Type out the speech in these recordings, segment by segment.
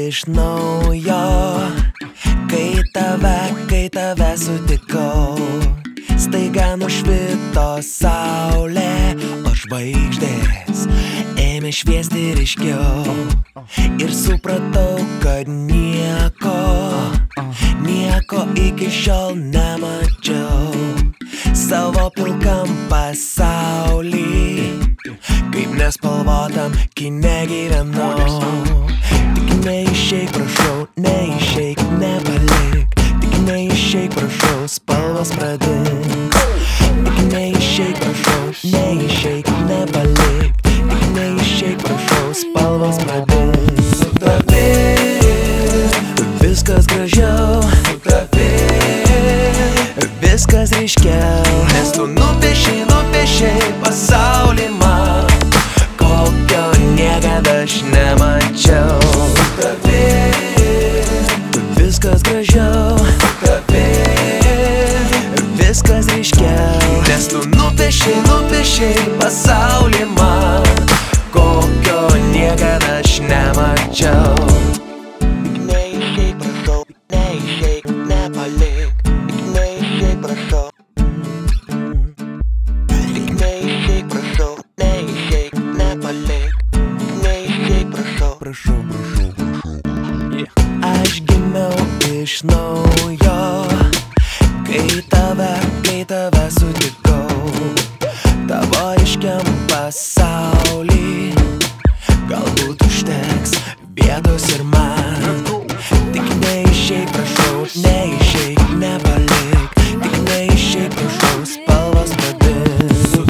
iš naujo, kai tave sutikau. Staiga nušvito saulė, o žvaigždės ėmė šviesti ryškiau. Ir supratau, kad nieko iki šiol nemačiau. Savo pilkam pasaulį, kaip nespalvotam kine gyvenau. Tik neišeik, prašau, neišeik, nepalik. Tik neišeik, prašau, spalvos pradings. Tik neišeik, prašau, neišeik, nepalik. Tik neišeik, prašau, spalvos pradings. Su tavim viskas gražiau, su tavim viskas ryškiau. Nes tu nupiešei pasaulį man, kokio niekada aš nemačiau. Su tavim viskas gražiau, su tavim viskas ryškiau. Nes tu nupiešei pasaulį man, kokio niekada aš nemačiau. Tik neišeik, prašau, neišeik, nepalik. Tik neišeik, prašau. Tik neišeik, prašau, neišeik, nepalik. Tik neišeik, prašau. Prašau. Aš gimiau iš naujo, kai tave sutikau. Tavo ryškiam pasaulį galbūt užteks vietos ir man. Tik neišeik, prašau, neišeik, nepalik. Tik neišeik, prašau, spalvos pradings. Su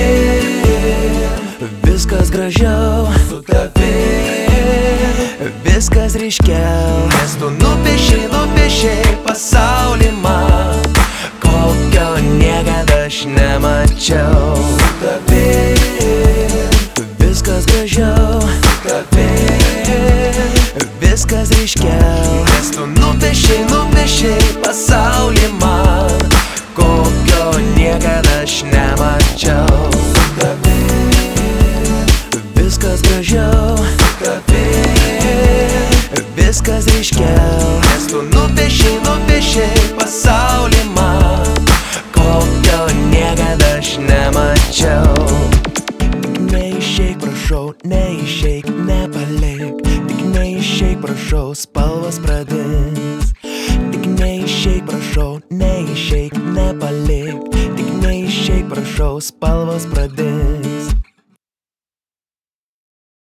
tavim viskas gražiau, su tavim viskas ryškiau. Nes tu nupiešei pasaulį man, kokio niekada aš nemačiau. Su tavim viskas gražiau, su tavim viskas ryškiau. Nes tu nupiešei pasaulį man, kokio niekada aš nemačiau. Su tavim viskas gražiau, su tavim viskas ryškiau. Nes tu nupiešei pasaulį man, kokio niekada aš nemačiau. Tik neišeik, prašau, neišeik, nepalik. Tik neišeik, prašau, spalvos pradings. Tik neišeik, prašau, neišeik, nepalik. Tik neišeik, prašau, spalvos pradings.